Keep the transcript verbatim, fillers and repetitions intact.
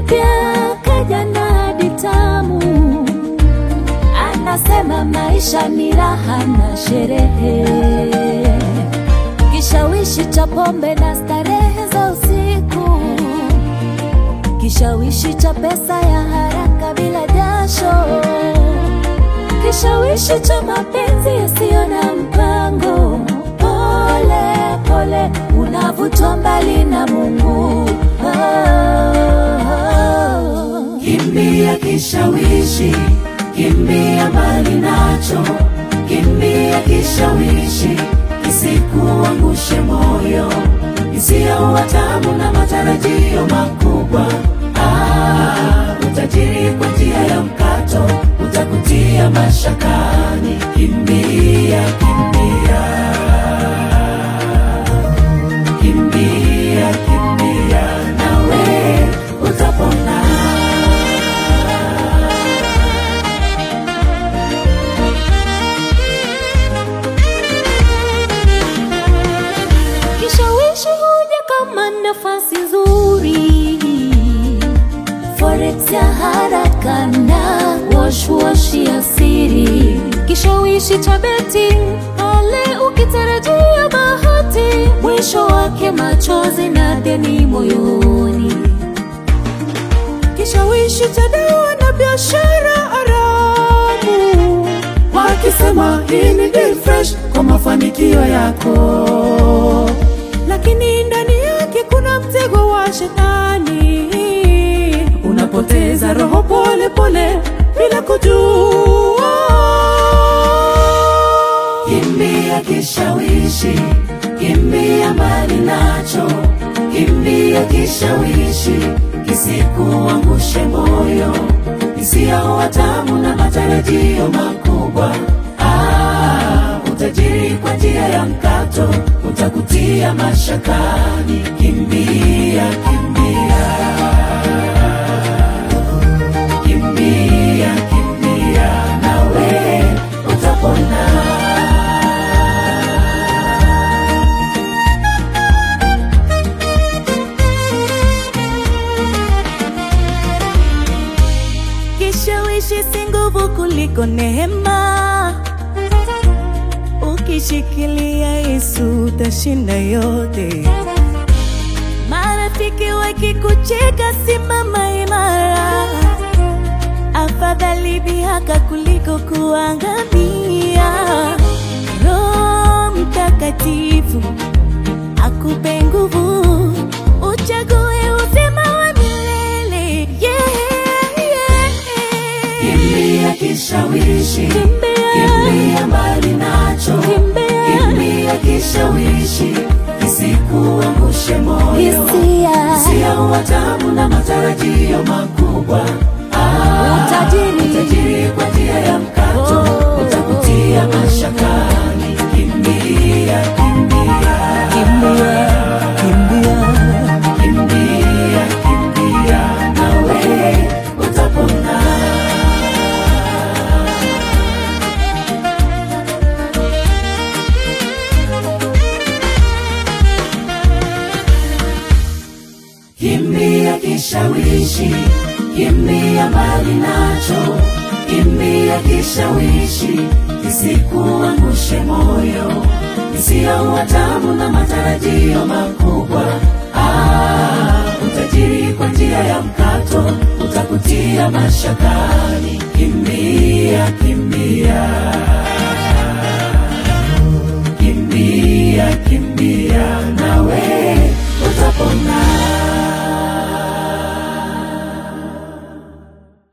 jipya kaja na hadi tamu. Anasema maisha ni raha na sherehe, kishawishi cha pombe na starehe za usiku, kishawishi cha pesa ya haraka bila jasho, kishawishi cha mapenzi yasiyo na mpango. Pole pole unavutwa mbali na Mungu. Oh, oh. Kimbia kishawishi, kimbia mbali nacho, kimbia kishawishi, kisikuangushe moyo, isiyo watamu na matarajio makubwa. Ah, utajiri kwa njia ya mkato utakutia mashakani. Kimbia, kimbia, kimbia, kimbia, nawe utapona. Kishawishi huja kama nafasi nzuri, forex ya haraka na wash wash ya siri, kishawishi cha betting pale ukitarajia bahati, mwisho wake machozi na deni moyoni. Kishawishi cha dawa na biashara haramu, wakisema hii ni deal fresh kwa mafanikio yako, lakini ndani yake kuna mtego wa shetani. Unapoteza roho pole pole bila kujua. Kimbia kishawishi, kimbia mbali nacho, kimbia kishawishi, kisikuangushe moyo, isiyo watamu na matarajio makubwa. Ah, utajiri kwa njia ya mkato utakutia mashakani. Kimbia, kimbia, kimbia, kimbia, nawe utapona. Kishawishi si nguvu kuliko neema, ukishikilia Yesu utashinda yote. Marafiki wakikucheka simama imara, afadhali dhihaka kuliko kuangamia. Roho Mtakatifu akupe nguvu, uchague uzima wa milele. Yeah, yeah. Kimbia kishawishi, kimbia mbali nacho, kimbia kishawishi, kisikuangushe moyo, isiyo watamu na matarajio makubwa. Ah, utajiri, utajiri kwa njia ya mkato utakutia mashakani. Kimbia, kimbia, kimbia, kimbia, kimbia, kimbia, nawe utapona. Kimbia kishawishi, kimbia mbali nacho, kimbia kishawishi, kisikuangushe moyo, isiyo watamu na matarajio makubwa. Ah, utajiri kwa njia ya mkato utakutia mashakani. Kimbia, kimbia.